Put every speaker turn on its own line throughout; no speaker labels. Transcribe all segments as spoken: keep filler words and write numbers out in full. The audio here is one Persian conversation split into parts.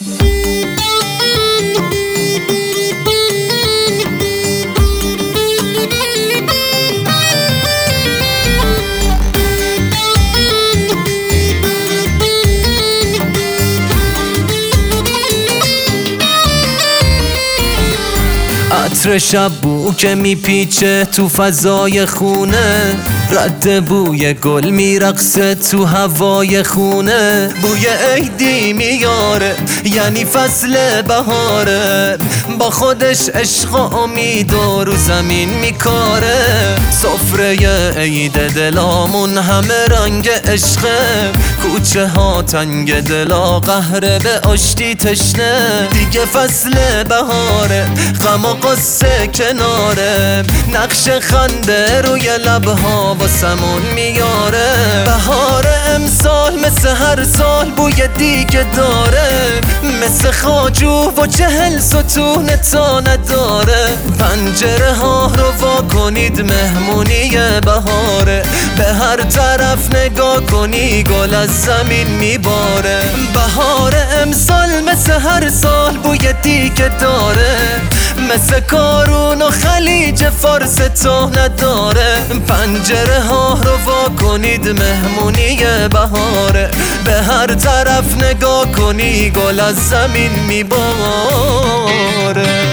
عطر شب بو که میپیچه تو فضای خونه، رد بوی گل میرقصه تو هوای خونه. بوی عیدی میاره یعنی فصل بهاره، با خودش عشق و امید و رو زمین میکاره. سفره عید دلامون همه رنگ عشقه، کوچه ها تنگ دلا قهره به آشتی تشنه. دیگه فصل بهاره غم و قصه کناره، نقش خنده روی لبها واسمون میاره. بهار امسال مثل هر سال بوی دیگه داره، مثل خاجو و چهل ستون تا نداره. پنجره ها رو وا کنید مهمونی بهاره، به هر طرف نگاه کنی گل از زمین میباره. بهار امسال مثل هر سال بوی دیگه داره، مثل کارون و خلیج فارس تا نداره. پنجره ها رو وا کنید مهمونی بهاره، به هر طرف نگاه کنی گل از زمین میباره.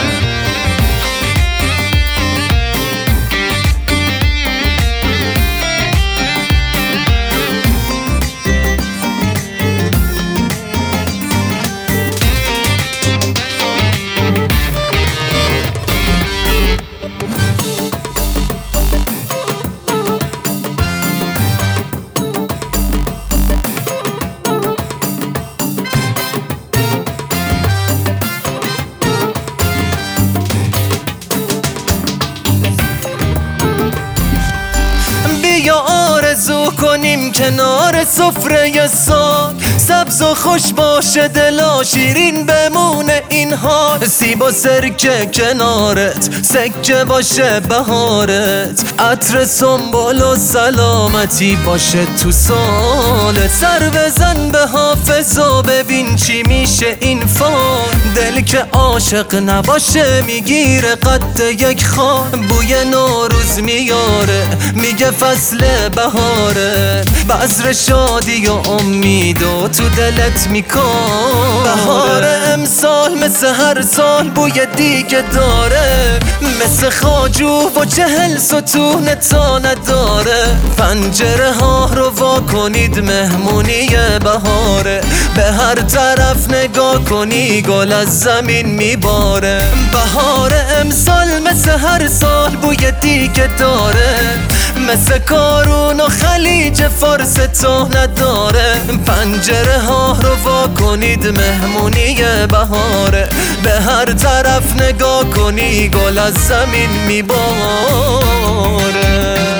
یا آرزو کنیم کنار سفره سال، سبز و خوش باشه دلا شیرین بمونه این حال. سیب و سرکه کنارت سکه باشه بهارت، عطر سنبل و سلامتی باشه تو سالت. سر بزن به حافظ و ببین چی میشه این فال، دل که عاشق نباشه میگیره قد یک خال. بوی نوروز میاره میگه فصل بهاره، بذر شادی و امید و تو دلت میکاره. بهار امسال مثل هر سال بوی دیگه داره، مثل خاجو و چهل ستون تا نداره. پنجره ها رو وا کنید مهمونی بهاره، به هر طرف نگاه کنی گل از زمین میباره. بهار امسال مثل هر سال بوی دیگه داره، مثل کارون و خلیج فارس تا نداره. پنجره ها رو وا کنید مهمونی بهاره، به هر طرف نگاه کنی گل از زمین میباره.